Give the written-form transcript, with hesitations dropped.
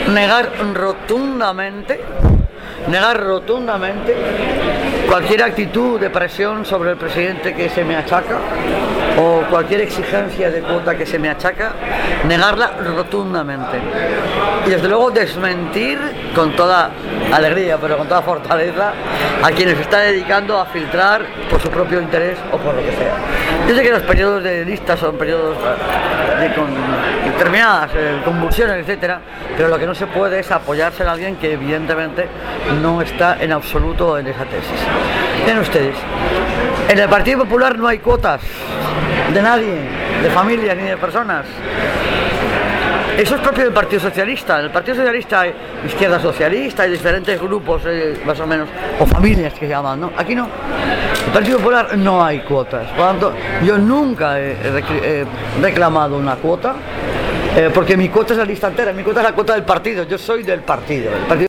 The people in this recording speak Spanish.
negar rotundamente cualquier actitud de presión sobre el presidente que se me achaca o cualquier exigencia de cuota que se me achaca, negarla rotundamente. Y desde luego desmentir con toda alegría, pero con toda fortaleza, a quienes se está dedicando a filtrar por su propio interés o por lo que sea. Yo sé que los periodos de listas son periodos con determinadas convulsiones, etcétera, pero lo que no se puede es apoyarse en alguien que evidentemente no está en absoluto en esa tesis. Miren ustedes, en el Partido Popular no hay cuotas de nadie, de familias ni de personas. Eso es propio del Partido Socialista. En el Partido Socialista hay izquierda socialista, hay diferentes grupos, más o menos, o familias que se llaman, ¿no? Aquí no. En el Partido Popular no hay cuotas. Por lo tanto, yo nunca he reclamado una cuota, porque mi cuota es la lista entera, mi cuota es la cuota del partido. Yo soy del partido.